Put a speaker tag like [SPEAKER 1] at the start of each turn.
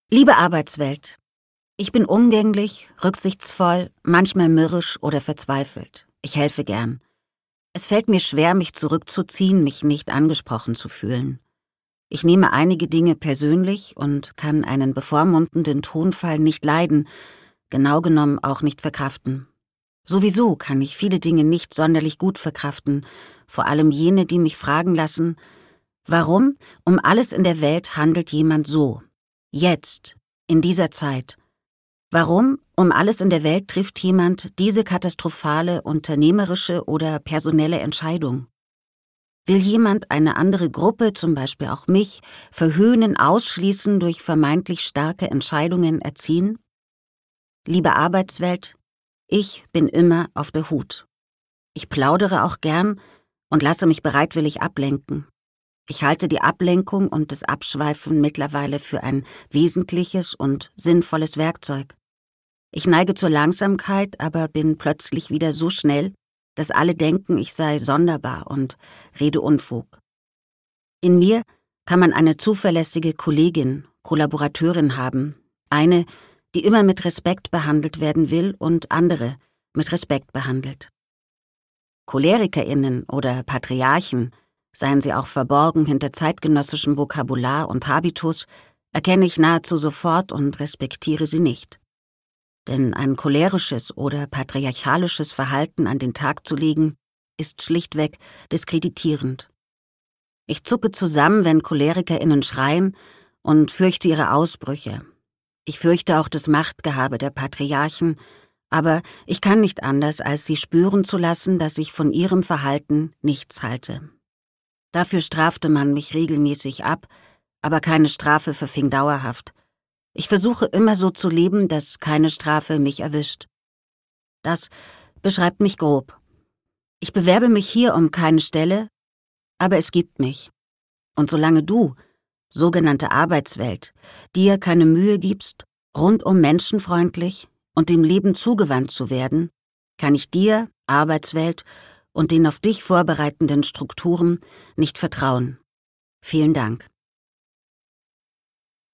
[SPEAKER 1] Liebe Arbeitswelt, ich bin umgänglich, rücksichtsvoll, manchmal mürrisch oder verzweifelt. Ich helfe gern. Es fällt mir schwer, mich zurückzuziehen, mich nicht angesprochen zu fühlen. Ich nehme einige Dinge persönlich und kann einen bevormundenden Tonfall nicht leiden, genau genommen auch nicht verkraften. Sowieso kann ich viele Dinge nicht sonderlich gut verkraften, vor allem jene, die mich fragen lassen, warum um alles in der Welt handelt jemand so? Jetzt, in dieser Zeit. Warum um alles in der Welt trifft jemand diese katastrophale unternehmerische oder personelle Entscheidung? Will jemand eine andere Gruppe, zum Beispiel auch mich, verhöhnen, ausschließen, durch vermeintlich starke Entscheidungen erziehen? Liebe Arbeitswelt, ich bin immer auf der Hut. Ich plaudere auch gern und lasse mich bereitwillig ablenken. Ich halte die Ablenkung und das Abschweifen mittlerweile für ein wesentliches und sinnvolles Werkzeug. Ich neige zur Langsamkeit, aber bin plötzlich wieder so schnell, dass alle denken, ich sei sonderbar und rede Unfug. In mir kann man eine zuverlässige Kollegin, Kollaborateurin haben, eine, die immer mit Respekt behandelt werden will und andere mit Respekt behandelt. CholerikerInnen oder Patriarchen, seien sie auch verborgen hinter zeitgenössischem Vokabular und Habitus, erkenne ich nahezu sofort und respektiere sie nicht. Denn ein cholerisches oder patriarchalisches Verhalten an den Tag zu legen, ist schlichtweg diskreditierend. Ich zucke zusammen, wenn CholerikerInnen schreien und fürchte ihre Ausbrüche. Ich fürchte auch das Machtgehabe der Patriarchen, aber ich kann nicht anders, als sie spüren zu lassen, dass ich von ihrem Verhalten nichts halte. Dafür strafte man mich regelmäßig ab, aber keine Strafe verfing dauerhaft. Ich versuche immer so zu leben, dass keine Strafe mich erwischt. Das beschreibt mich grob. Ich bewerbe mich hier um keine Stelle, aber es gibt mich. Und solange du, sogenannte Arbeitswelt, dir keine Mühe gibst, rundum menschenfreundlich und dem Leben zugewandt zu werden, kann ich dir, Arbeitswelt, und den auf dich vorbereitenden Strukturen nicht vertrauen. Vielen Dank.